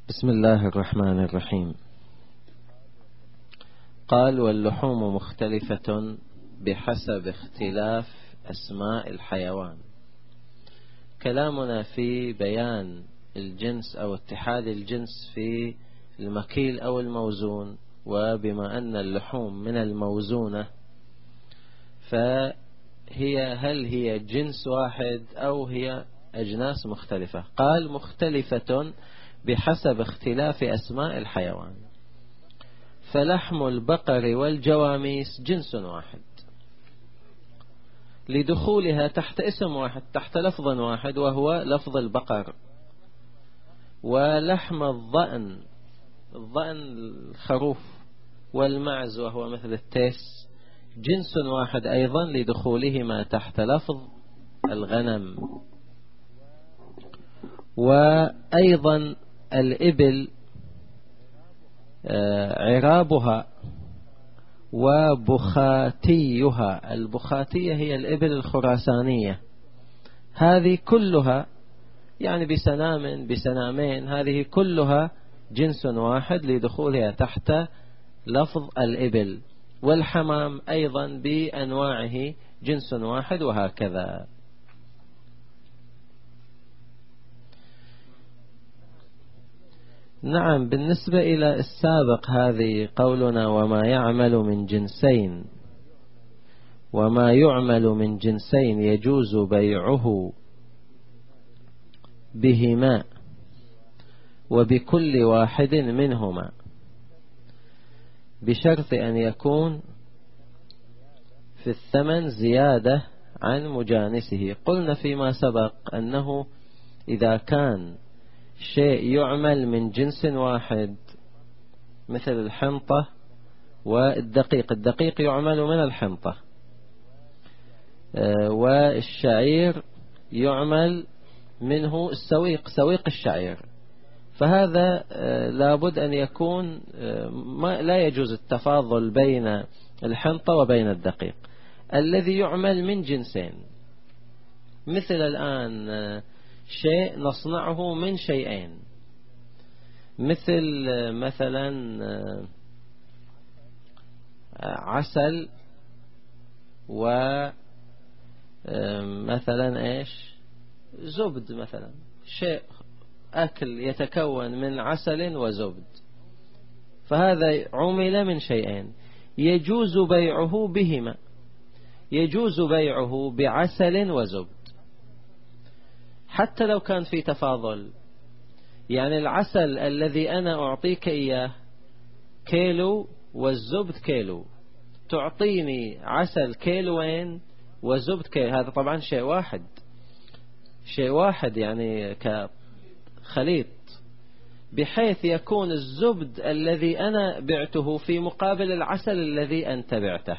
بسم الله الرحمن الرحيم. قال: واللحوم مختلفة بحسب اختلاف أسماء الحيوان. كلامنا في بيان الجنس أو اتحاد الجنس في المكيل أو الموزون، وبما أن اللحوم من الموزونة هل هي جنس واحد أو هي أجناس مختلفة؟ قال: مختلفة بحسب اختلاف أسماء الحيوان. فلحم البقر والجواميس جنس واحد لدخولها تحت اسم واحد، تحت لفظ واحد، وهو لفظ البقر. ولحم الضأن الخروف، والمعز وهو مثل التيس، جنس واحد أيضا لدخولهما تحت لفظ الغنم. وأيضا الإبل عرابها وبخاتيها. البخاتية هي الإبل الخراسانية، هذه كلها يعني بسنامين، هذه كلها جنس واحد لدخولها تحت لفظ الإبل. والحمام أيضا بأنواعه جنس واحد، وهكذا. نعم، بالنسبة إلى السابق هذه قولنا وما يعمل من جنسين يجوز بيعه بهما وبكل واحد منهما بشرط أن يكون في الثمن زيادة عن مجانسه. قلنا فيما سبق أنه إذا كان شيء يعمل من جنس واحد مثل الحنطة والدقيق، الدقيق يعمل من الحنطة، والشعير يعمل منه سويق الشعير، فهذا لابد أن يكون لا يجوز التفاضل بين الحنطة وبين الدقيق الذي يعمل من جنسين. مثل الآن شيء نصنعه من شيئين، مثلا عسل ومثلا زبد، مثلا شيء أكل يتكون من عسل وزبد، فهذا عمل من شيئين، يجوز بيعه بهما، يجوز بيعه بعسل وزبد حتى لو كان في تفاضل. يعني العسل الذي أنا أعطيك إياه كيلو والزبد كيلو، تعطيني عسل كيلوين وزبد كيلو، هذا طبعا شيء واحد يعني كخليط، بحيث يكون الزبد الذي أنا بعته في مقابل العسل الذي أنت بعته،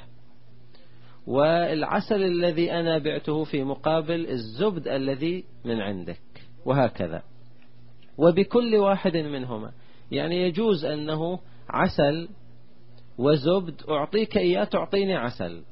والعسل الذي أنا بعته في مقابل الزبد الذي من عندك، وهكذا. وبكل واحد منهما، يعني يجوز أنه عسل وزبد أعطيك إياه تعطيني عسل،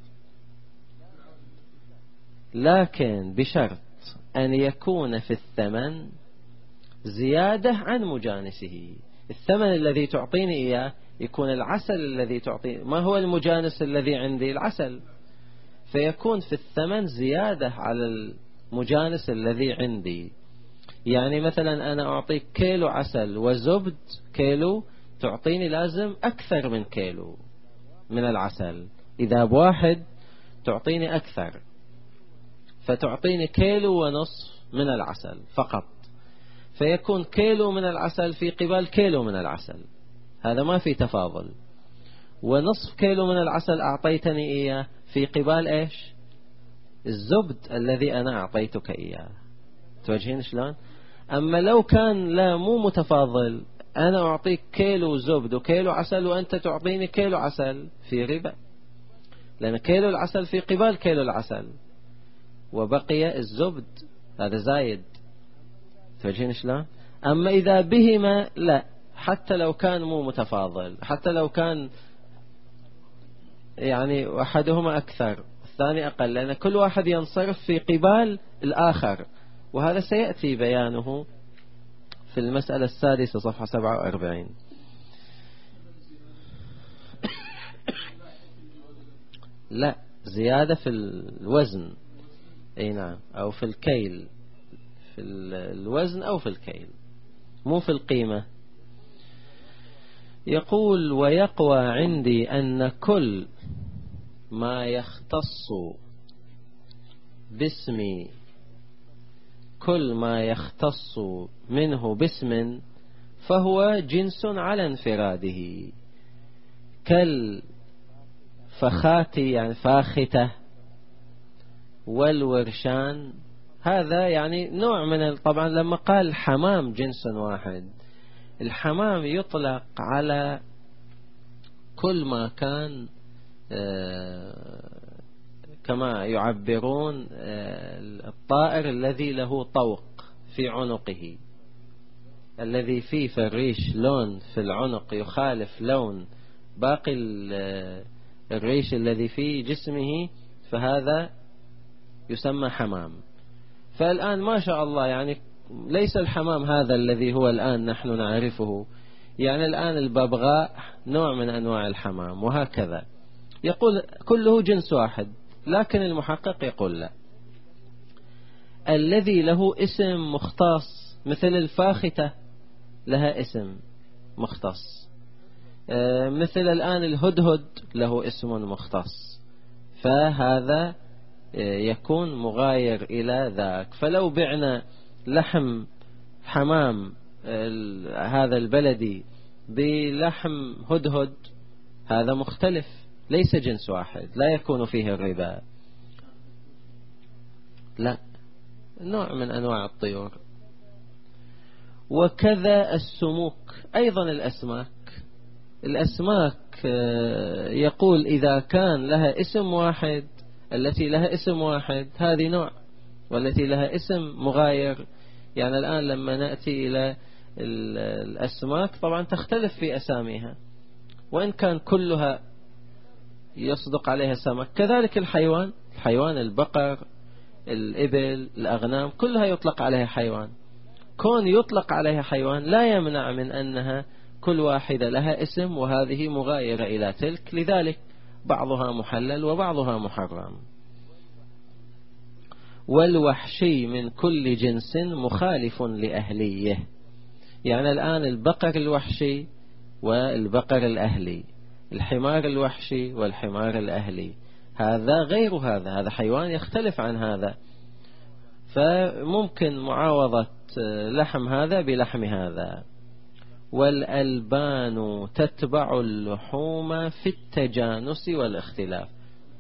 لكن بشرط أن يكون في الثمن زيادة عن مجانسه. الثمن الذي تعطيني إياه يكون العسل الذي تعطيني، ما هو المجانس الذي عندي؟ العسل، فيكون في الثمن زيادة على المجانس الذي عندي. يعني مثلا أنا أعطيك كيلو عسل وزبد كيلو، تعطيني لازم أكثر من كيلو من العسل، إذا بواحد تعطيني أكثر، فتعطيني كيلو ونصف من العسل فقط، فيكون كيلو من العسل في قبال كيلو من العسل، هذا ما في تفاضل. ونصف كيلو من العسل أعطيتني إياه في قبال الزبد الذي أنا أعطيتك إياه. توجهين شلون؟ أما لو كان مو متفاضل، أنا أعطيك كيلو زبد وكيلو عسل وأنت تعطيني كيلو عسل، في ربا، لأن كيلو العسل في قبال كيلو العسل وبقي الزبد، هذا زايد. توجهين شلون؟ أما إذا بهما لا، حتى لو كان مو متفاضل، حتى لو كان يعني أحدهما أكثر الثاني أقل، لأن كل واحد ينصرف في قبال الآخر، وهذا سيأتي بيانه في في المسألة السادسة صفحة 47. لا، زيادة في الوزن، اي نعم، او في الكيل، في الوزن او في الكيل، مو في القيمة. يقول: ويقوى عندي أن كل ما يختص باسمي، كل ما يختص منه باسم فهو جنس على انفراده، كالفخات يعني فاختة والورشان. هذا يعني نوع من طبعا لما قال حمام جنس واحد، الحمام يطلق على كل ما كان كما يعبرون الطائر الذي له طوق في عنقه، الذي فيه في الريش لون في العنق يخالف لون باقي الريش الذي في جسمه، فهذا يسمى حمام. فالآن ما شاء الله يعني ليس الحمام هذا الذي هو الآن نحن نعرفه، يعني الآن الببغاء نوع من أنواع الحمام، وهكذا. يقول كله جنس واحد، لكن المحقق يقول لا، الذي له اسم مختص مثل الفاختة لها اسم مختص، مثل الآن الهدهد له اسم مختص، فهذا يكون مغاير إلى ذاك. فلو بعنا لحم حمام هذا البلدي بلحم هدهد، هذا مختلف، ليس جنس واحد، لا يكون فيه الربا، لا، نوع من أنواع الطيور. وكذا السموك أيضا الأسماك يقول إذا كان لها اسم واحد، التي لها اسم واحد هذه نوع، والتي لها اسم مغاير. يعني الآن لما نأتي إلى الأسماك طبعا تختلف في أساميها، وإن كان كلها يصدق عليها سمك. كذلك الحيوان البقر، الإبل، الأغنام، كلها يطلق عليها حيوان. كون يطلق عليها حيوان لا يمنع من أنها كل واحدة لها اسم، وهذه مغايرة إلى تلك، لذلك بعضها محلل وبعضها محرم. والوحشي من كل جنس مخالف لأهليه، يعني الآن البقر الوحشي والبقر الأهلي، الحمار الوحشي والحمار الأهلي، هذا غير هذا حيوان يختلف عن هذا، فممكن معاوضة لحم هذا بلحم هذا. والألبان تتبع اللحوم في التجانس والاختلاف.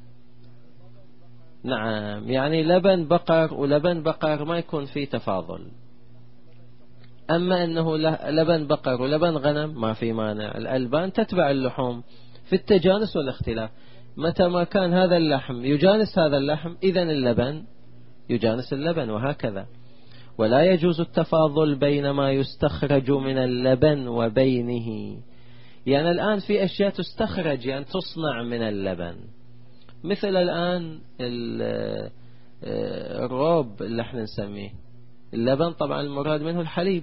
نعم، يعني لبن بقر ولبن بقر ما يكون فيه تفاضل، أما أنه لبن بقر ولبن غنم ما في مانع. الألبان تتبع اللحوم في التجانس والاختلاف، متى ما كان هذا اللحم يجانس هذا اللحم إذن اللبن يجانس اللبن، وهكذا. ولا يجوز التفاضل بين ما يستخرج من اللبن وبينه، يعني الآن في أشياء تستخرج يعني تصنع من اللبن، مثل الآن الروب اللي احنا نسميه اللبن، طبعا المراد منه الحليب.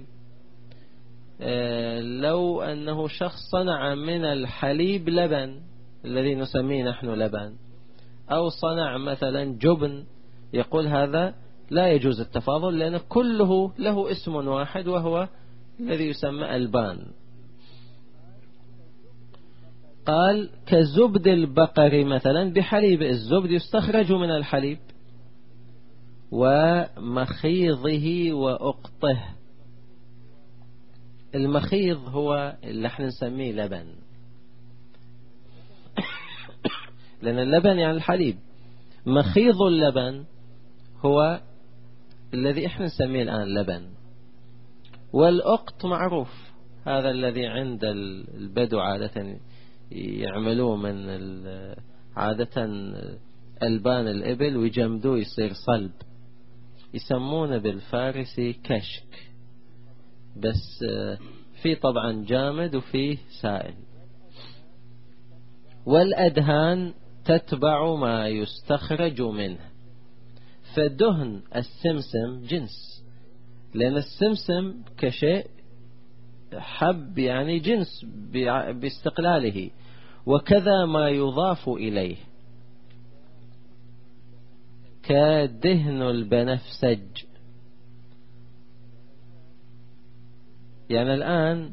لو أنه شخص صنع من الحليب لبن الذي نسميه نحن لبن، أو صنع مثلا جبن، يقول هذا لا يجوز التفاضل، لأن كله له اسم واحد وهو الذي يسمى ألبان. قال كزبد البقر مثلا بحليب، الزبد يستخرج من الحليب، ومخيضه وأقطه. المخيض هو اللي احنا نسميه لبن، لأن اللبن يعني الحليب. مخيض اللبن هو الذي احنا نسميه الآن لبن. والأقط معروف، هذا الذي عند البدو عادة يعملوه من عادة ألبان الإبل ويجمدوه يصير صلب، يسمونه بالفارسي كشك، بس في طبعا جامد وفيه سائل. والأدهان تتبع ما يستخرج منه، فدهن السمسم جنس، لأن السمسم كشيء حب يعني جنس باستقلاله. وكذا ما يضاف إليه كدهن البنفسج. يعني الآن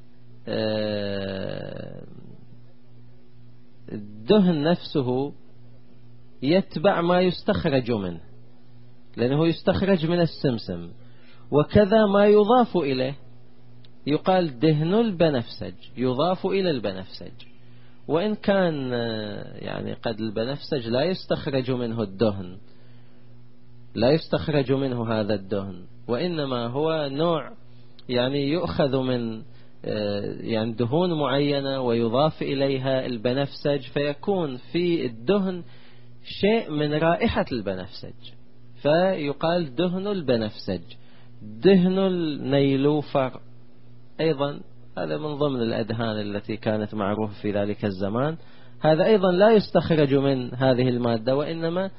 الدهن نفسه يتبع ما يستخرج منه، لأنه يستخرج من السمسم. وكذا ما يضاف إليه يقال دهن البنفسج، يضاف إلى البنفسج. وإن كان يعني قد البنفسج لا يستخرج منه الدهن، لا يستخرج منه هذا الدهن، وإنما هو نوع يعني يؤخذ من يعني دهون معينة ويضاف إليها البنفسج، فيكون في الدهن شيء من رائحة البنفسج، فيقال دهن البنفسج. دهن النيلوفر أيضا هذا من ضمن الأدهان التي كانت معروفة في ذلك الزمان. هذا أيضا لا يستخرج من هذه المادة، وإنما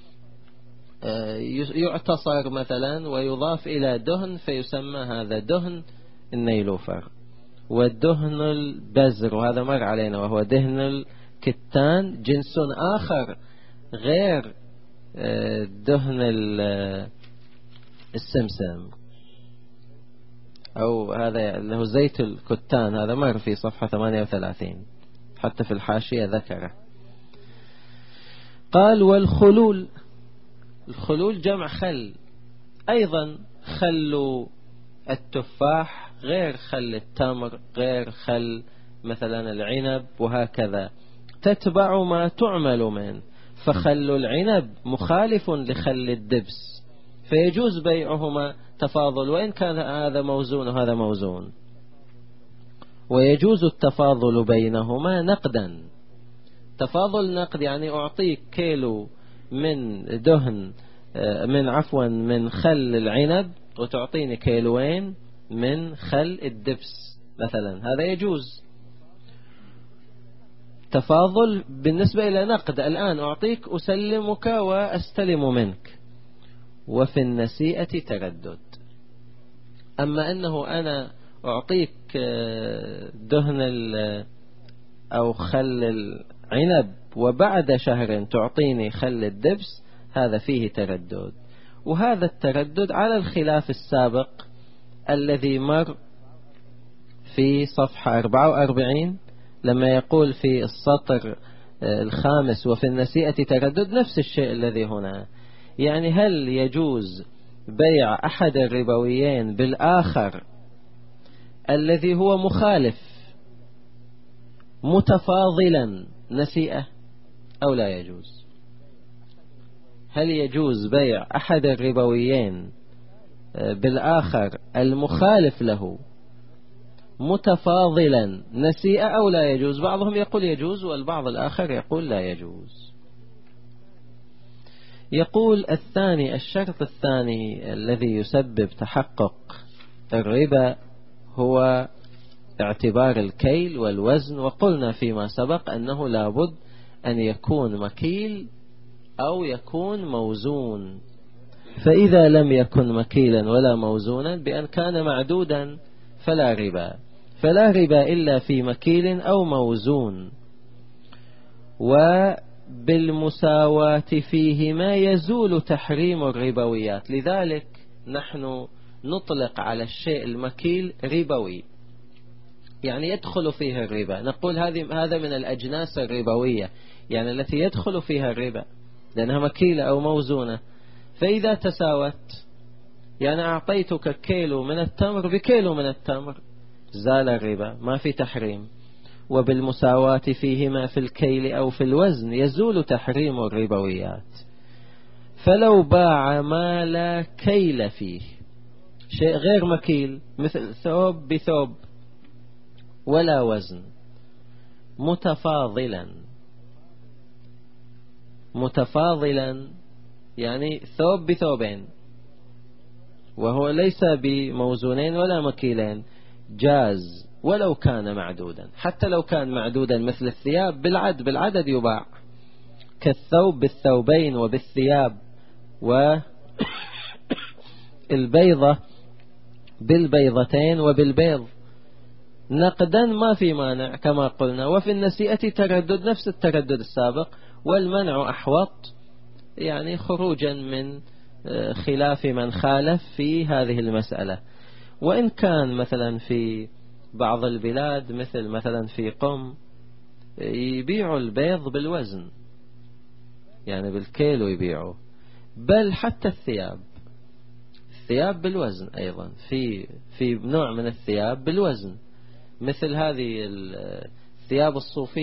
يعتصر مثلا ويضاف إلى دهن فيسمى هذا دهن النيلوفر. والدهن البزر، وهذا مر علينا، وهو دهن الكتان، جنس آخر غير دهن السمسم، أو هذا اللي هو زيت الكتان. هذا مر في صفحة 38 حتى في الحاشية ذكره. قال والخلول، الخلول جمع خل، أيضا خل التفاح غير خل التمر غير خل مثلا العنب، وهكذا تتبع ما تعمل منه. فخل العنب مخالف لخل الدبس، فيجوز بيعهما تفاضل، وإن كان هذا موزون وهذا موزون. ويجوز التفاضل بينهما نقدا. تفاضل نقد يعني أعطيك كيلو من دهن من خل العنب وتعطيني كيلوين من خل الدبس مثلا، هذا يجوز. تفاضل بالنسبة إلى نقد، الآن أعطيك أسلمك وأستلم منك. وفي النسيئة تردد. أما أنه أنا أعطيك دهن أو خل العنب وبعد شهر تعطيني خل الدبس، هذا فيه تردد. وهذا التردد على الخلاف السابق الذي مر في صفحة 44 لما يقول في السطر الخامس وفي النسيئة تردد، نفس الشيء الذي هنا. يعني هل يجوز بيع أحد الربويين بالآخر الذي هو مخالف متفاضلا نسيئة أو لا يجوز؟ هل يجوز بيع أحد الربويين بالآخر المخالف له متفاضلا نسيئة أو لا يجوز؟ بعضهم يقول يجوز والبعض الآخر يقول لا يجوز. يقول الثاني، الشرط الثاني الذي يسبب تحقق الربا هو اعتبار الكيل والوزن. وقلنا فيما سبق أنه لابد أن يكون مكيل أو يكون موزون. فإذا لم يكن مكيلا ولا موزونا بأن كان معدودا فلا ربا. فلا ربا إلا في مكيل أو موزون. وبالمساواة فيهما يزول تحريم الربويات. لذلك نحن نطلق على الشيء المكيل ربوي، يعني يدخل فيها الربا. نقول هذا من الأجناس الربوية، يعني التي يدخل فيها الربا لأنها مكيلة أو موزونة. فإذا تساوت، يعني أعطيتك كيلو من التمر بكيلو من التمر، زال الربا، ما في تحريم. وبالمساواة فيهما في الكيل أو في الوزن يزول تحريم الربويات. فلو باع ما لا كيل فيه، شيء غير مكيل مثل ثوب بثوب ولا وزن، متفاضلا يعني ثوب بثوبين وهو ليس بموزونين ولا مكيلين، جاز ولو كان معدودا. حتى لو كان معدودا مثل الثياب بالعدد يباع، كالثوب بالثوبين وبالثياب، والبيضة بالبيضتين وبالبيض. نقدا ما في مانع كما قلنا، وفي النسيئة تردد نفس التردد السابق، والمنع أحوط، يعني خروجا من خلاف من خالف في هذه المسألة. وإن كان مثلا في بعض البلاد مثلا في قم يبيعوا البيض بالوزن، يعني بالكيلو يبيعوا، بل حتى الثياب بالوزن أيضا، في نوع من الثياب بالوزن، مثل هذه الثياب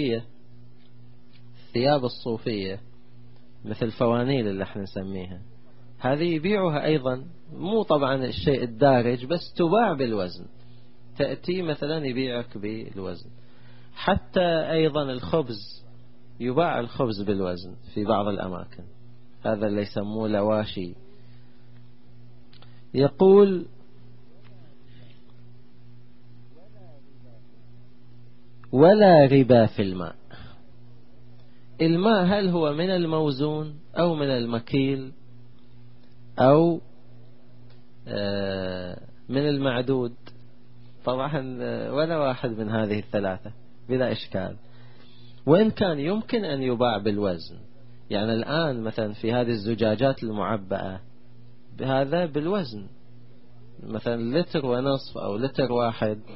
الصوفية مثل الفوانيل اللي احنا نسميها، هذه يبيعوها أيضا، مو طبعا الشيء الدارج، بس تباع بالوزن، تأتي مثلا يبيعك بالوزن. حتى أيضا الخبز، يباع الخبز بالوزن في بعض الأماكن، هذا اللي يسموه لواشي. يقول ولا ربا في الماء. الماء هل هو من الموزون أو من المكيل أو من المعدود؟ طبعا ولا واحد من هذه الثلاثة بلا إشكال. وإن كان يمكن أن يباع بالوزن، يعني الآن مثلا في هذه الزجاجات المعبأة بهذا بالوزن، مثلا 1.5 لتر أو 1 لتر.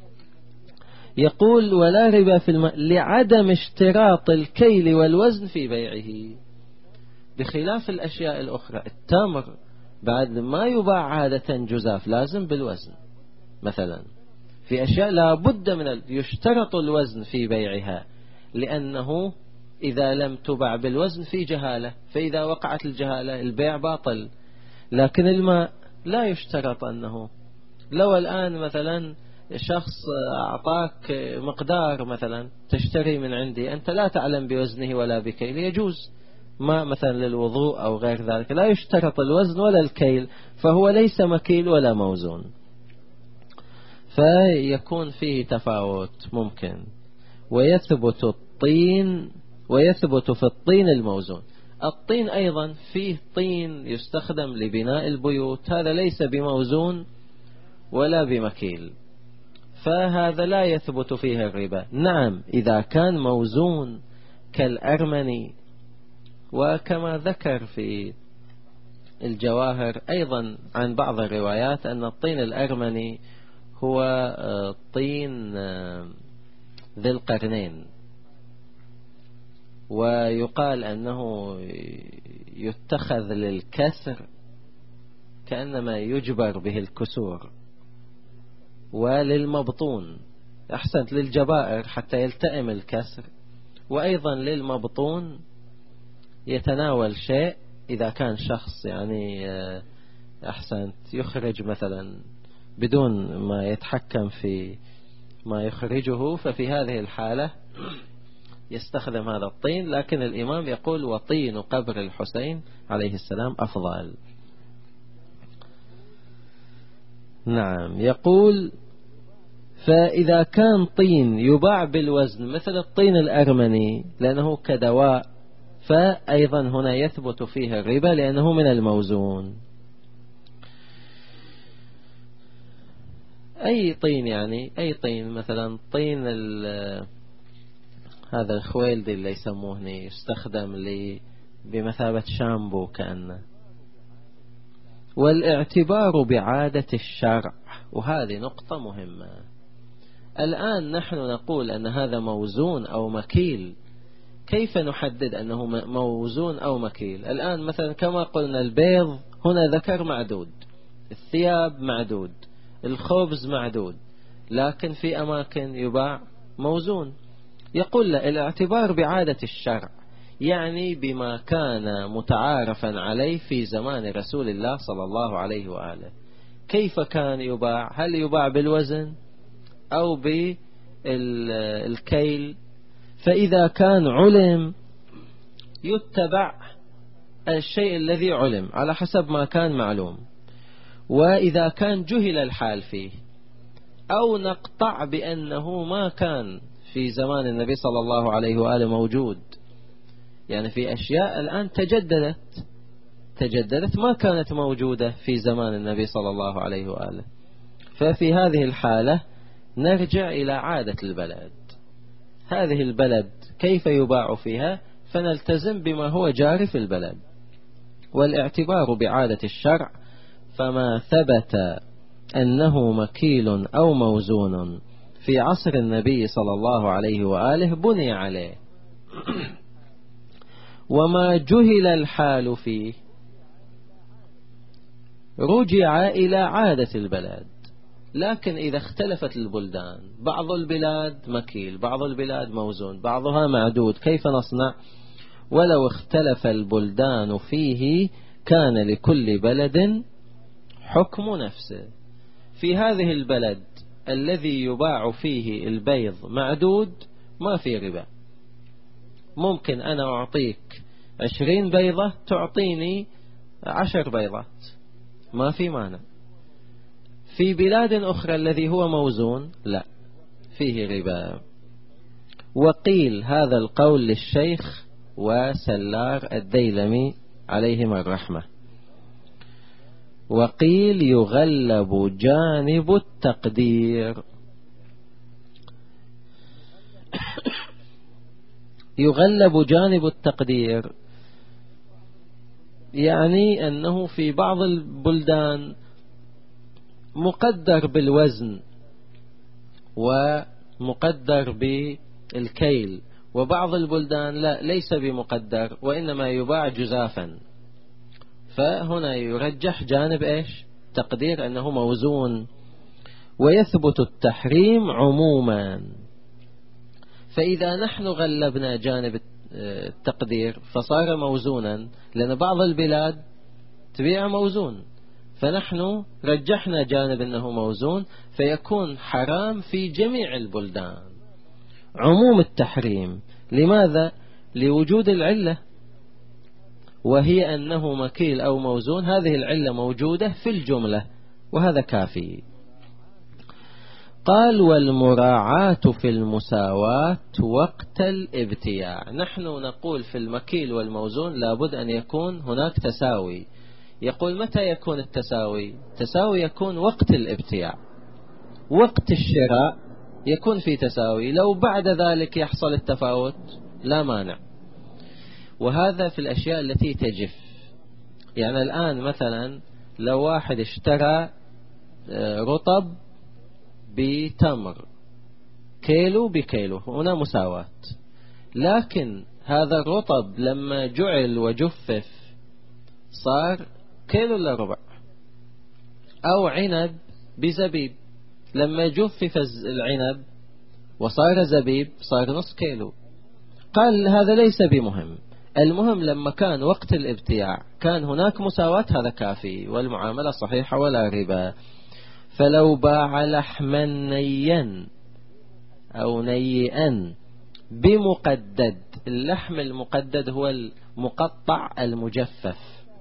يقول ولا ربا في الماء لعدم اشتراط الكيل والوزن في بيعه، بخلاف الأشياء الأخرى. التمر بعد ما يباع عادة جزاف لازم بالوزن، مثلا في أشياء لا بد من يشترط الوزن في بيعها، لأنه إذا لم تباع بالوزن في جهالة، فإذا وقعت الجهالة البيع باطل. لكن الماء لا يشترط أنه، لو الآن مثلا شخص أعطاك مقدار مثلا تشتري من عندي، أنت لا تعلم بوزنه ولا بكيل، يجوز ماء مثلا للوضوء أو غير ذلك، لا يشترط الوزن ولا الكيل، فهو ليس مكيل ولا موزون، فيكون فيه تفاوت ممكن. ويثبت في الطين الموزون. الطين أيضا فيه طين يستخدم لبناء البيوت، هذا ليس بموزون ولا بمكيل، فهذا لا يثبت فيه الربا. نعم إذا كان موزون كالأرمني، وكما ذكر في الجواهر أيضا عن بعض الروايات أن الطين الأرمني هو طين ذي القرنين، ويقال أنه يتخذ للكسر، كأنما يجبر به الكسور، وللمبطون أحسنت للجبائر حتى يلتئم الكسر، وأيضا للمبطون يتناول شيء إذا كان شخص يعني أحسنت يخرج مثلا بدون ما يتحكم في ما يخرجه، ففي هذه الحالة يستخدم هذا الطين. لكن الإمام يقول وطين قبر الحسين عليه السلام أفضل. نعم. يقول فإذا كان طين يباع بالوزن مثل الطين الأرمني لأنه كدواء، فأيضا هنا يثبت فيه الربا لأنه من الموزون. أي طين، يعني أي طين، مثلا طين هذا الخويلدي اللي يسموه يستخدم بمثابة شامبو كأنه. والاعتبار بعادة الشرع، وهذه نقطة مهمة. الآن نحن نقول أن هذا موزون أو مكيل، كيف نحدد أنه موزون أو مكيل؟ الآن مثلا كما قلنا البيض هنا ذكر معدود، الثياب معدود، الخبز معدود، لكن في أماكن يباع موزون. يقول لا، الاعتبار بعادة الشرع، يعني بما كان متعارفا عليه في زمان رسول الله صلى الله عليه وآله. كيف كان يباع؟ هل يباع بالوزن أو بالكيل؟ فإذا كان علم يتبع الشيء الذي علم على حسب ما كان معلوم، وإذا كان جهل الحال فيه أو نقطع بأنه ما كان في زمان النبي صلى الله عليه وآله موجود، يعني في أشياء الآن تجددت ما كانت موجودة في زمان النبي صلى الله عليه وآله، ففي هذه الحالة نرجع إلى عادة البلد، هذه البلد كيف يباع فيها، فنلتزم بما هو جاري في البلد. والاعتبار بعادة الشرع، فما ثبت أنه مكيل أو موزون في عصر النبي صلى الله عليه وآله بني عليه، وما جهل الحال فيه رجع إلى عادة البلد. لكن إذا اختلفت البلدان، بعض البلاد مكيل، بعض البلاد موزون، بعضها معدود، كيف نصنع؟ ولو اختلف البلدان فيه كان لكل بلد حكم نفسه. في هذه البلد الذي يباع فيه البيض معدود ما في ربا، ممكن أنا أعطيك 20 بيضة تعطيني 10 بيضات، ما في مانع. في بلاد أخرى الذي هو موزون لا، فيه ربا. وقيل هذا القول للشيخ وسلار الديلمي عليهما الرحمة. وقيل يغلب جانب التقدير، يغلب جانب التقدير يعني أنه في بعض البلدان مقدر بالوزن ومقدر بالكيل، وبعض البلدان لا، ليس بمقدر وإنما يباع جزافا، فهنا يرجح جانب إيش؟ تقدير، أنه موزون. ويثبت التحريم عموما. فإذا نحن غلبنا جانب التقدير فصار موزونا، لأن بعض البلاد تبيع موزون، فنحن رجحنا جانب أنه موزون، فيكون حرام في جميع البلدان. عموم التحريم، لماذا؟ لوجود العلة، وهي أنه مكيل أو موزون، هذه العلة موجودة في الجملة، وهذا كافي. قال والمراعاة في المساواة وقت الابتياع. نحن نقول في المكيل والموزون لابد أن يكون هناك تساوي. يقول متى يكون التساوي؟ التساوي يكون وقت الابتياع، وقت الشراء يكون في تساوي، لو بعد ذلك يحصل التفاوت لا مانع. وهذا في الأشياء التي تجف. يعني الآن مثلا لو واحد اشترى رطب بتمر كيلو بكيلو، هنا مساواة. لكن هذا الرطب لما جعل وجفف صار كيلو إلا ربع. أو عنب بزبيب، لما جفف العنب وصار زبيب صار نص كيلو. قال هذا ليس بمهم، المهم لما كان وقت الابتياع كان هناك مساواة، هذا كافي، والمعاملة صحيحة ولا ربا. فلو باع لحما نيا أو نيئا بمقدد، اللحم المقدد هو المقطع المجفف،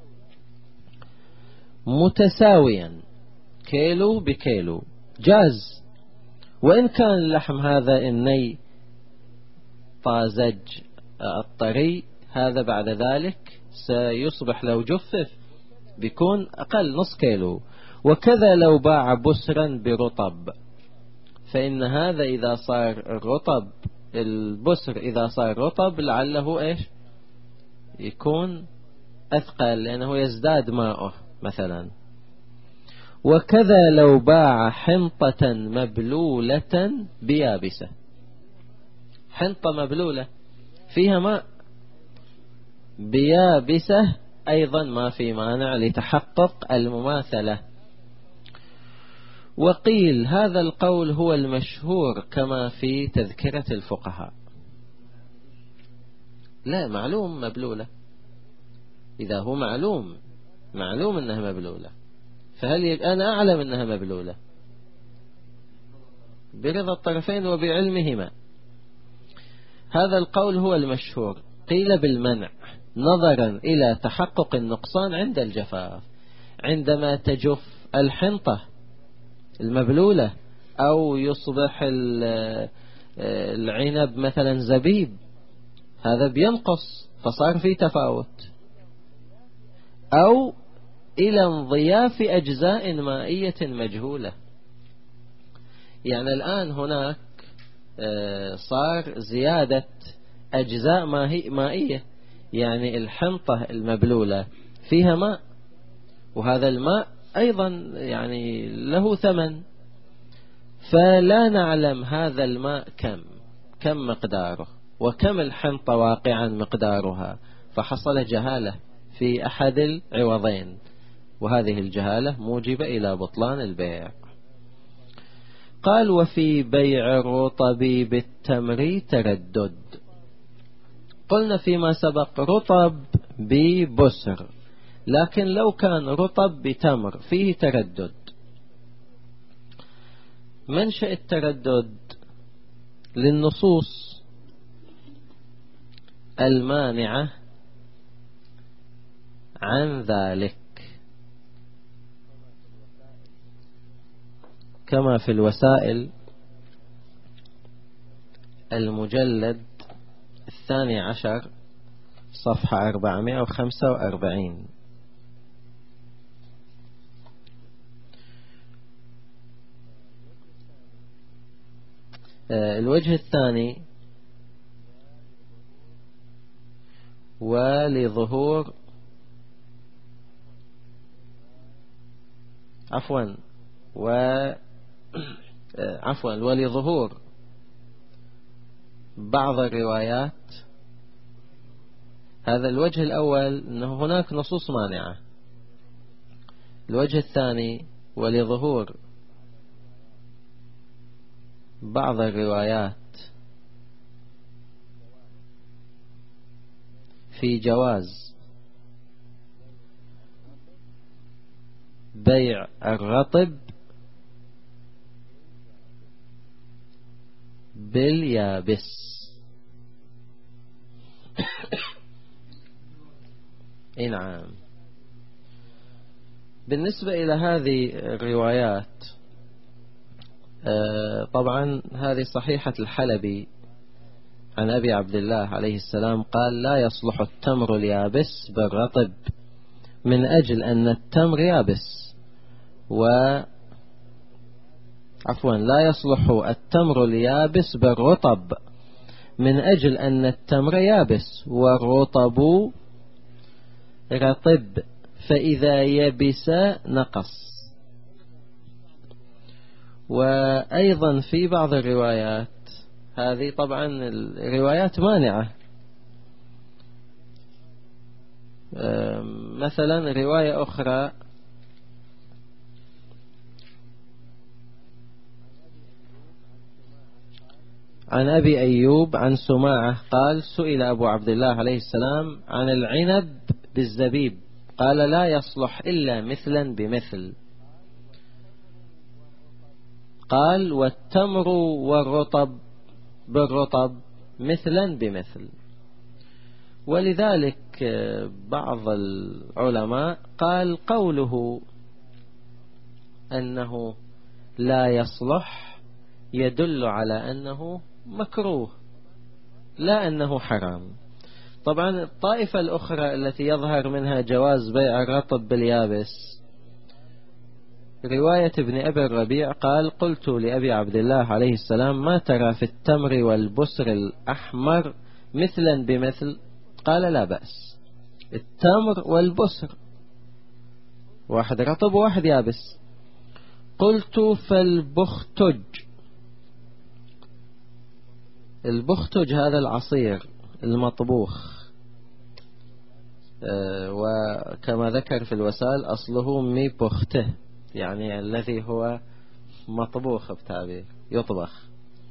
متساويا كيلو بكيلو جاز. وإن كان اللحم هذا الني طازج الطري، هذا بعد ذلك سيصبح لو جفف بيكون أقل نص كيلو. وكذا لو باع بسرا برطب، فإن هذا إذا صار الرطب، البسر إذا صار رطب لعله إيش يكون أثقل، لأنه يزداد ماءه مثلا. وكذا لو باع حنطة مبلولة بيابسة، حنطة مبلولة فيها ماء بيابسة أيضا ما في مانع لتحقق المماثلة. وقيل هذا القول هو المشهور كما في تذكرة الفقهاء. لا، معلوم مبلولة، إذا هو معلوم أنها مبلولة، فهل أنا أعلم أنها مبلولة برضا الطرفين وبعلمهما. هذا القول هو المشهور. قيل بالمنع نظرا إلى تحقق النقصان عند الجفاف، عندما تجف الحنطة المبلولة أو يصبح العنب مثلا زبيب، هذا بينقص فصار في تفاوت. أو إلى انضياف أجزاء مائية مجهولة، يعني الآن هناك صار زيادة أجزاء مائية، يعني الحنطة المبلولة فيها ماء، وهذا الماء أيضا يعني له ثمن، فلا نعلم هذا الماء كم مقداره، وكم الحنطة واقعا مقدارها، فحصل جهالة في أحد العوضين، وهذه الجهالة موجبة إلى بطلان البيع. قال: وفي بيع الرطب بالتمر تردد. قلنا فيما سبق رطب ببسر، لكن لو كان رطب بتمر فيه تردد. منشأ التردد للنصوص المانعة عن ذلك، كما في الوسائل المجلد 12 صفحة 445. الوجه الثاني: ولظهور ولظهور بعض الروايات. هذا الوجه الأول أنه هناك نصوص مانعة. الوجه الثاني: ولظهور بعض الروايات في جواز بيع الرطب باليابس. نعم. بالنسبة إلى هذه الروايات، طبعا هذه صحيحة الحلبي عن أبي عبد الله عليه السلام قال: لا يصلح التمر اليابس بالرطب، من أجل أن التمر يابس لا يصلح التمر اليابس بالرطب، من أجل أن التمر يابس والرطب رطب، فإذا يبس نقص. وأيضا في بعض الروايات، هذه طبعا الروايات مانعة، مثلا رواية أخرى عن أبي أيوب عن سماعة قال: سئل أبو عبد الله عليه السلام عن العنب بالزبيب، قال: لا يصلح إلا مثلا بمثل. قال: والتمر والرطب بالرطب مثلا بمثل. ولذلك بعض العلماء قال قوله أنه لا يصلح يدل على أنه مكروه لا أنه حرام. طبعا الطائفة الأخرى التي يظهر منها جواز بيع الرطب باليابس، رواية ابن أبي الربيع قال: قلت لأبي عبد الله عليه السلام: ما ترى في التمر والبسر الأحمر مثلا بمثل؟ قال: لا بأس، التمر والبسر واحد رطب وواحد يابس. قلت: فالبختج. البختج هذا العصير المطبوخ، وكما ذكر في الوسائل أصله مي بخته، يعني الذي هو مطبوخ بتعبير يطبخ.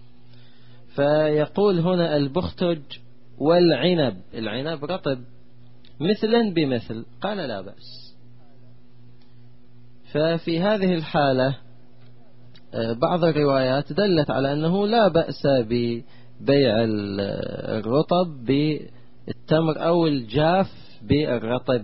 فيقول هنا البختج والعنب، العنب رطب مثلا بمثل، قال: لا بأس. ففي هذه الحالة بعض الروايات دلت على أنه لا بأس ببيع الرطب بالتمر أو الجاف بالرطب.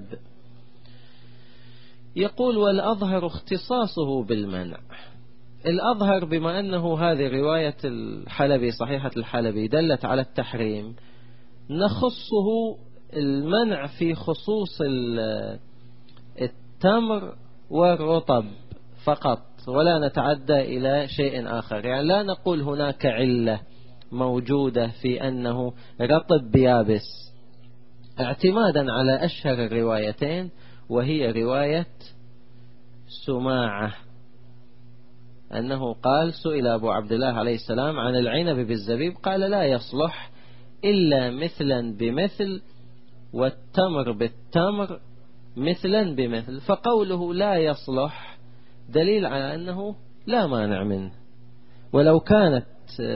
يقول: والأظهر اختصاصه بالمنع. الأظهر بما أنه هذه رواية الحلبي صحيحة الحلبي دلت على التحريم، نخصه المنع في خصوص التمر والرطب فقط، ولا نتعدى إلى شيء آخر. يعني لا نقول هناك علة موجودة في أنه رطب بيابس، اعتمادا على أشهر الروايتين، وهي رواية سماعة أنه قال سئل أبو عبد الله عليه السلام عن العنب بالزبيب، قال لا يصلح إلا مثلا بمثل، والتمر بالتمر مثلا بمثل. فقوله لا يصلح دليل على أنه لا مانع منه. ولو كانت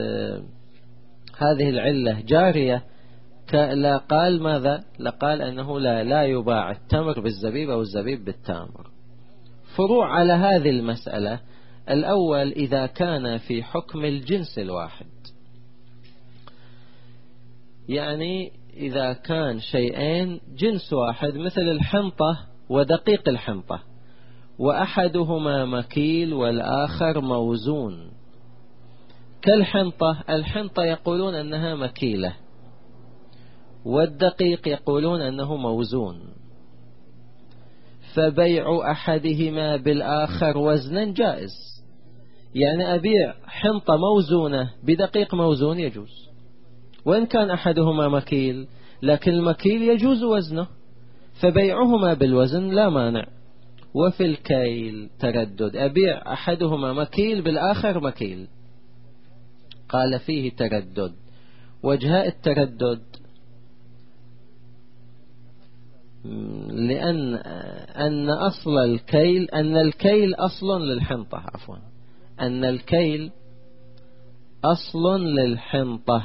هذه العلة جارية لقال ماذا؟ لقال أنه لا يباع التمر بالزبيب أو الزبيب بالتمر. فروع على هذه المسألة: الأول إذا كان في حكم الجنس الواحد، يعني إذا كان شيئين جنس واحد مثل الحنطة ودقيق الحنطة، وأحدهما مكيل والآخر موزون، كالحنطة، الحنطة يقولون أنها مكيلة، والدقيق يقولون أنه موزون، فبيع أحدهما بالآخر وزنا جائز. يعني أبيع حنطة موزونة بدقيق موزون يجوز، وإن كان أحدهما مكيل، لكن المكيل يجوز وزنه، فبيعهما بالوزن لا مانع. وفي الكيل تردد، أبيع أحدهما مكيل بالآخر مكيل، قال فيه تردد. وجهاء التردد أن أصل الكيل، أن الكيل أصل للحنطة، أن الكيل أصل للحنطة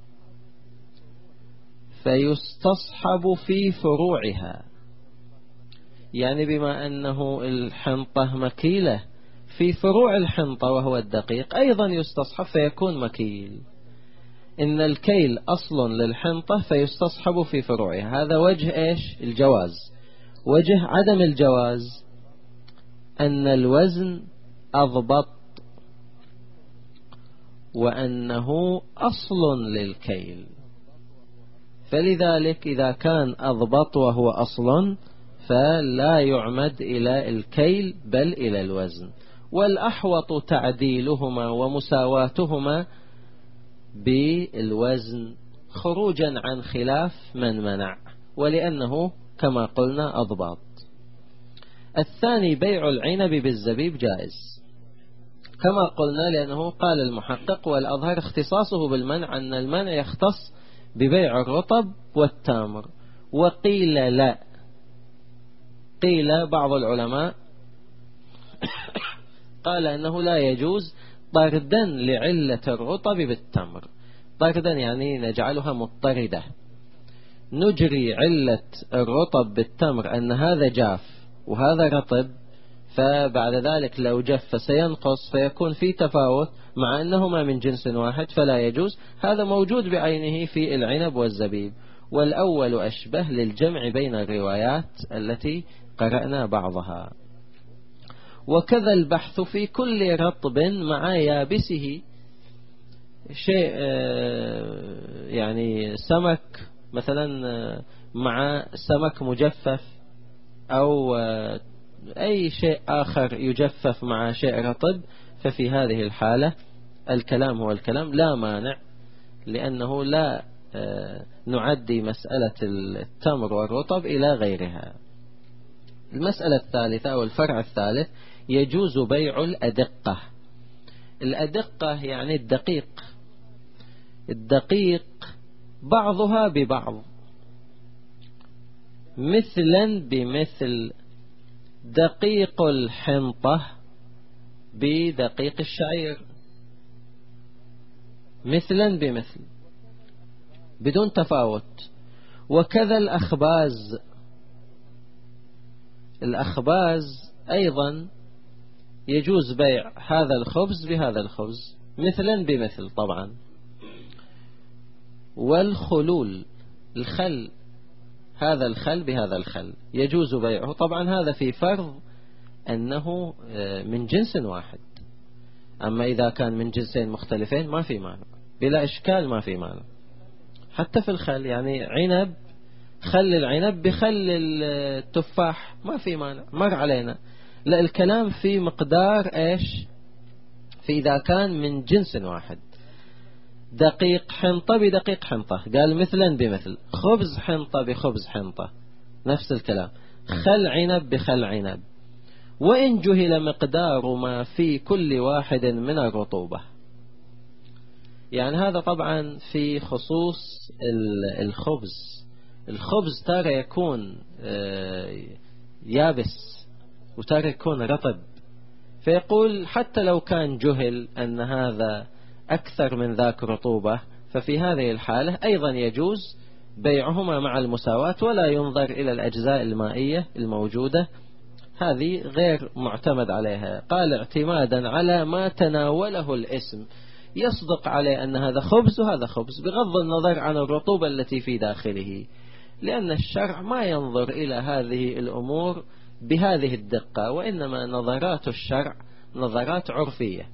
فيستصحب في فروعها. يعني بما أنه الحنطة مكيلة، في فروع الحنطة وهو الدقيق أيضا يستصحب فيكون مكيل. إن الكيل أصل للحنطة فيستصحب في فروعها. هذا وجه إيش؟ الجواز. وجه عدم الجواز أن الوزن أضبط، وأنه أصل للكيل، فلذلك إذا كان أضبط وهو أصل فلا يعمد إلى الكيل بل إلى الوزن. والأحوط تعديلهما ومساواتهما بالوزن خروجا عن خلاف من منع، ولأنه كما قلنا أضباط. الثاني بيع العنب بالزبيب جائز كما قلنا، لأنه قال المحقق والأظهر اختصاصه بالمنع، أن المنع يختص ببيع الرطب والتمر. وقيل لا، قيل بعض العلماء قال أنه لا يجوز طردا لعلة الرطب بالتمر. طردا يعني نجعلها مضطردة، نجري علة الرطب بالتمر أن هذا جاف وهذا رطب، فبعد ذلك لو جف سينقص فيكون في تفاوت مع أنهما من جنس واحد، فلا يجوز. هذا موجود بعينه في العنب والزبيب. والأول أشبه للجمع بين الروايات التي قرأنا بعضها. وكذا البحث في كل رطب مع يابسه، شيء يعني سمك مثلا مع سمك مجفف، أو أي شيء آخر يجفف مع شيء رطب، ففي هذه الحالة الكلام هو الكلام لا مانع، لأنه لا نعدي مسألة التمر والرطب إلى غيرها. المسألة الثالثة أو الفرع الثالث: يجوز بيع الأدقة. الأدقة يعني الدقيق، الدقيق بعضها ببعض، مثلا بمثل، دقيق الحنطة بدقيق الشعير مثلا بمثل بدون تفاوت. وكذا الأخباز، الأخباز أيضا يجوز بيع هذا الخبز بهذا الخبز مثلا بمثل طبعا. والخلول، الخل، هذا الخل بهذا الخل يجوز بيعه طبعا، هذا في فرض أنه من جنس واحد. أما إذا كان من جنسين مختلفين ما في مانع، بلا إشكال ما في مانع. حتى في الخل، يعني عنب، خل العنب بخل التفاح ما في مانع، مر علينا. لا، الكلام في مقدار إيش؟ في إذا كان من جنس واحد، دقيق حنطة بدقيق حنطة، قال مثلا بمثل، خبز حنطة بخبز حنطة، نفس الكلام، خل عنب بخل عنب، وإن جهل مقدار ما في كل واحد من الرطوبة. يعني هذا طبعا في خصوص الخبز. الخبز تارة يكون يابس وتارة يكون رطب، فيقول حتى لو كان جهل أن هذا أكثر من ذاك رطوبة، ففي هذه الحالة أيضا يجوز بيعهما مع المساواة، ولا ينظر إلى الأجزاء المائية الموجودة، هذه غير معتمد عليها. قال اعتمادا على ما تناوله الاسم، يصدق عليه أن هذا خبز وهذا خبز بغض النظر عن الرطوبة التي في داخله، لأن الشرع ما ينظر إلى هذه الأمور بهذه الدقة، وإنما نظرات الشرع نظرات عرفية.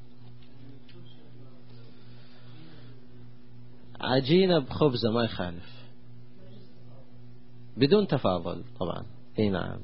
عجينة بخبزة ما يخالف بدون تفاضل طبعا. اي نعم.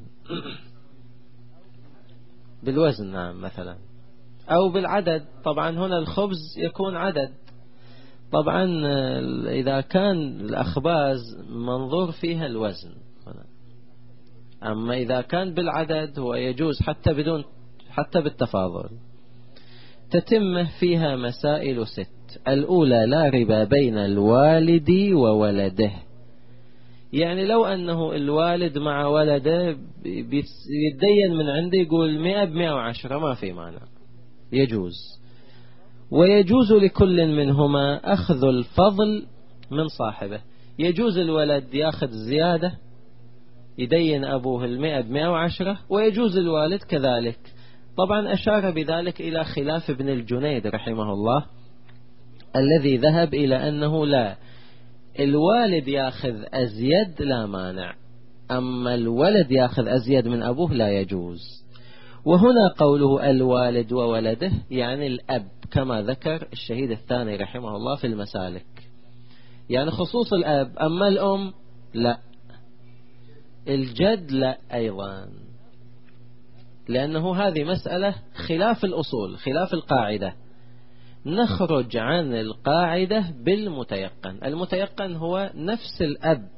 بالوزن نعم مثلا، أو بالعدد. طبعا هنا الخبز يكون عدد، طبعا إذا كان الأخباز منظور فيها الوزن، أما إذا كان بالعدد هو يجوز حتى بالتفاضل. تتمه فيها مسائل 6. الأولى لا ربا بين الوالد وولده، يعني لو أنه الوالد مع ولده بيتدين من عنده يقول 100 ب110 ما في مانع، يجوز. ويجوز لكل منهما أخذ الفضل من صاحبه، يجوز الولد ياخذ زيادة يدين أبوه 100 ب110، ويجوز الوالد كذلك. طبعا أشار بذلك إلى خلاف ابن الجنيد رحمه الله، الذي ذهب إلى أنه لا، الوالد ياخذ أزيد لا مانع، أما الولد ياخذ أزيد من أبوه لا يجوز. وهنا قوله الوالد وولده يعني الأب، كما ذكر الشهيد الثاني رحمه الله في المسالك، يعني خصوص الأب. أما الأم لا، الجد لا أيضا، لأنه هذه مسألة خلاف الأصول، خلاف القاعدة. نخرج عن القاعدة بالمتيقن. المتيقن هو نفس الأب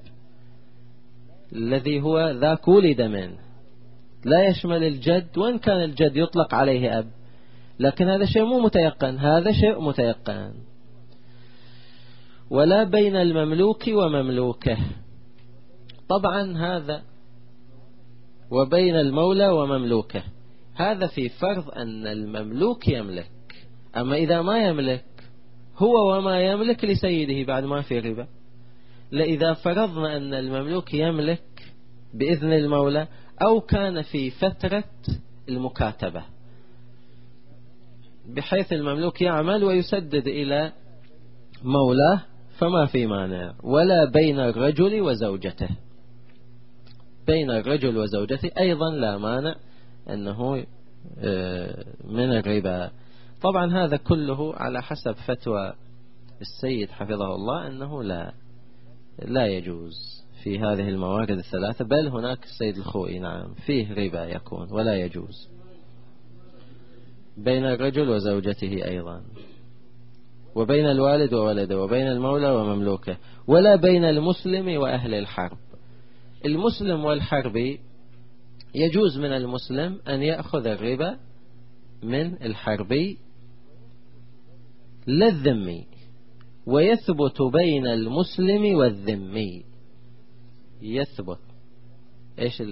الذي هو ذاك ولد منه، لا يشمل الجد، وإن كان الجد يطلق عليه أب، لكن هذا شيء مو متيقن، هذا شيء متيقن. ولا بين المملوك ومملوكه، طبعا هذا وبين المولى ومملوكه، هذا في فرض أن المملوك يملك. أما إذا ما يملك هو وما يملك لسيده بعد ما في ربا. لإذا فرضنا أن المملوك يملك بإذن المولى، أو كان في فترة المكاتبة بحيث المملوك يعمل ويسدد إلى مولاه، فما في مانع. ولا بين الرجل وزوجته، بين الرجل وزوجته أيضا لا مانع أنه من الربا. طبعا هذا كله على حسب فتوى السيد حفظه الله أنه لا يجوز في هذه الموارد الثلاثة، بل هناك السيد الخوئي نعم فيه ربا يكون ولا يجوز. بين الرجل وزوجته أيضا، وبين الوالد وولده، وبين المولى ومملوكه. ولا بين المسلم وأهل الحرب. المسلم والحربي يجوز من المسلم أن يأخذ الربا من الحربي لا الذمي، ويثبت بين المسلم والذمي. يثبت ايش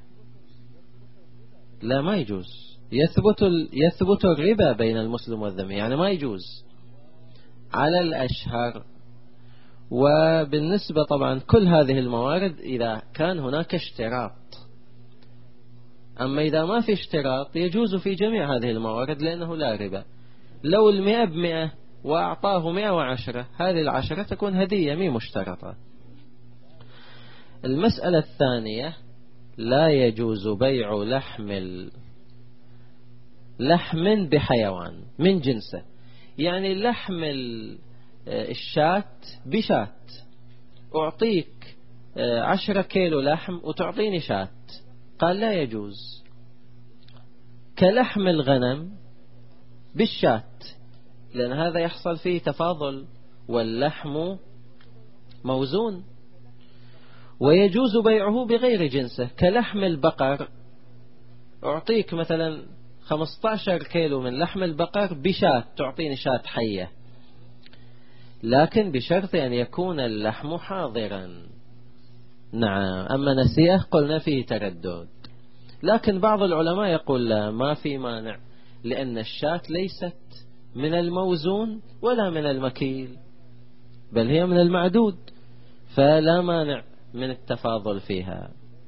لا ما يجوز، يثبت الربا بين المسلم والذمي، يعني ما يجوز على الأشهر. وبالنسبة طبعا كل هذه الموارد إذا كان هناك اشتراط، أما إذا ما في اشتراط يجوز في جميع هذه الموارد لأنه لا ربا. لو 100 ب100 وأعطاه 110، هذه 10 تكون هدية مي مشترطة. المسألة الثانية لا يجوز بيع لحم بحيوان من جنسه، يعني لحم الشاة بشاة، أعطيك 10 كيلو لحم وتعطيني شاة، قال لا يجوز. كلحم الغنم بالشاة، لأن هذا يحصل فيه تفاضل واللحم موزون. ويجوز بيعه بغير جنسه، كلحم البقر، أعطيك مثلا 15 كيلو من لحم البقر بشاة، تعطيني شاة حية، لكن بشرط أن يكون اللحم حاضرا. نعم. أما نسيئة قلنا فيه تردد، لكن بعض العلماء يقول لا، ما في مانع، لأن الشاة ليست من الموزون ولا من المكيل، بل هي من المعدود، فلا مانع من التفاضل فيها.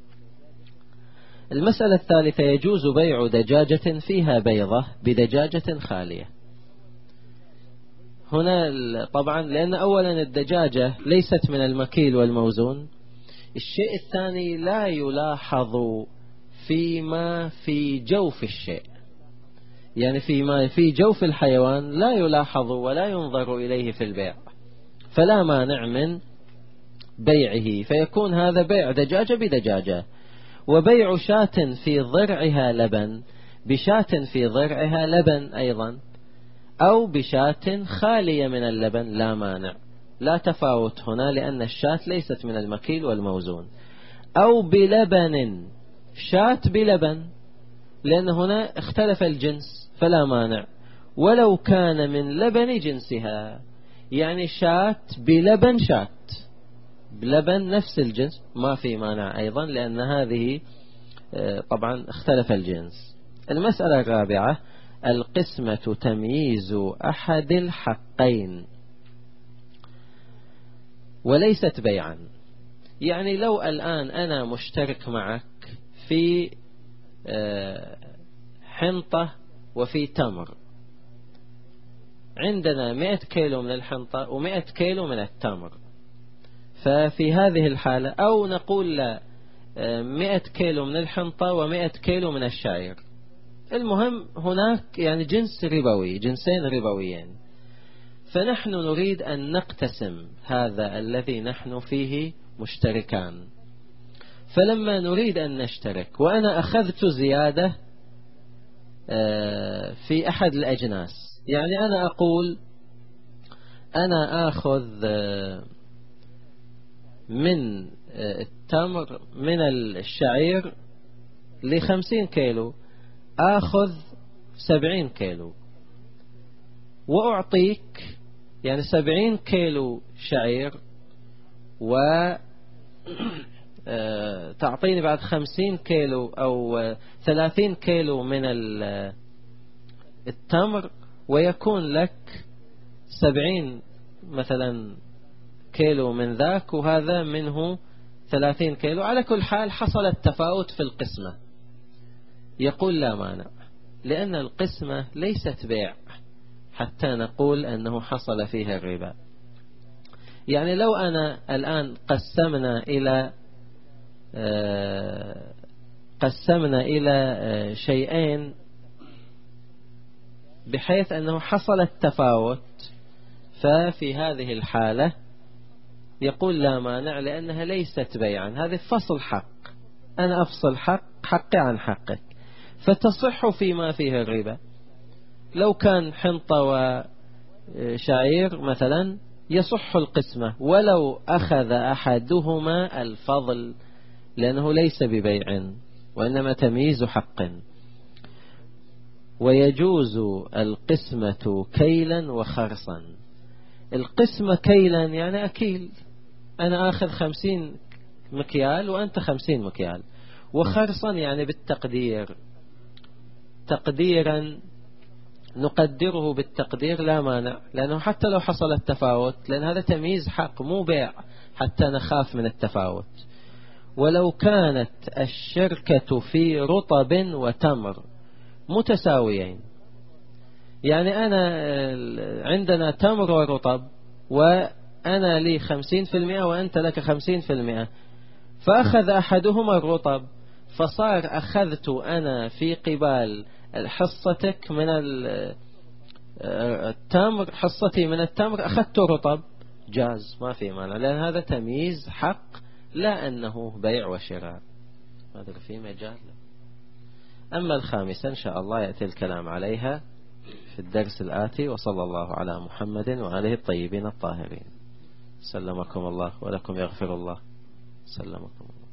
المسألة الثالثة: يجوز بيع دجاجة فيها بيضة بدجاجة خالية. هنا طبعا لأن أولا الدجاجة ليست من المكيل والموزون. الشيء الثاني: لا يلاحظ فيما في جوف الشيء، يعني فيما في جوف الحيوان لا يلاحظ ولا ينظر إليه في البيع، فلا مانع من بيعه، فيكون هذا بيع دجاجة بدجاجة. وبيع شاة في ضرعها لبن بشاة في ضرعها لبن أيضا، أو بشاة خالية من اللبن لا مانع، لا تفاوت هنا، لأن الشاة ليست من المكيل والموزون. أو بلبن، شاة بلبن، لأن هنا اختلف الجنس فلا مانع، ولو كان من لبن جنسها، يعني شاة بلبن، شاة بلبن نفس الجنس ما في مانع أيضا، لأن هذه طبعا اختلف الجنس. المسألة الرابعة: القسمة تمييز أحد الحقين وليست بيعا. يعني لو الآن أنا مشترك معك في حنطة وفي تمر، عندنا 100 كيلو من الحنطة و100 كيلو من التمر، ففي هذه الحالة، أو نقول لا، 100 كيلو من الحنطة و100 كيلو من الشعير، المهم هناك يعني جنس ربوي، جنسين ربويين، فنحن نريد أن نقتسم هذا الذي نحن فيه مشتركان. فلما نريد أن نشترك وأنا أخذت زيادة في أحد الأجناس، يعني أنا أقول أنا أخذ من التمر من الشعير ل50 كيلو، أخذ 70 كيلو، وأعطيك يعني 70 كيلو شعير، و تعطيني بعد 50 كيلو أو 30 كيلو من التمر، ويكون لك 70 مثلا كيلو من ذاك، وهذا منه 30 كيلو. على كل حال حصل التفاوت في القسمة. يقول لا مانع، لأن القسمة ليست بيع حتى نقول أنه حصل فيها الربا. يعني لو أنا الآن قسمنا إلى شيئين بحيث أنه حصل التفاوت، ففي هذه الحالة يقول لا مانع، لأنها ليست بيعا، هذه فصل حق، أنا أفصل حقي عن حقك، فتصح فيما فيه الربا. لو كان حنطة وشعير مثلا يصح القسمة ولو أخذ أحدهما الفضل، لأنه ليس ببيع وإنما تمييز حق. ويجوز القسمة كيلا وخرصا. القسمة كيلا يعني أكيل، أنا أخذ 50 مكيال وأنت 50 مكيال. وخرصا يعني بالتقدير، تقديرا نقدره بالتقدير لا مانع، لأنه حتى لو حصل التفاوت، لأن هذا تمييز حق مو بيع حتى نخاف من التفاوت. ولو كانت الشركة في رطب وتمر متساويين، يعني أنا عندنا تمر ورطب، وأنا لي 50% وأنت لك 50%، فأخذ أحدهما الرطب، فصار أخذت أنا في قبال حصتك من التمر، حصتي من التمر أخذت رطب، جاز ما في مانع، لأن هذا تمييز حق لا أنه بيع وشراء. هذا في مجال. أما الخامسة إن شاء الله يأتي الكلام عليها في الدرس الآتي. وصلى الله على محمد وآله الطيبين الطاهرين. سلمكم الله ولكم يغفر الله. سلمكم الله.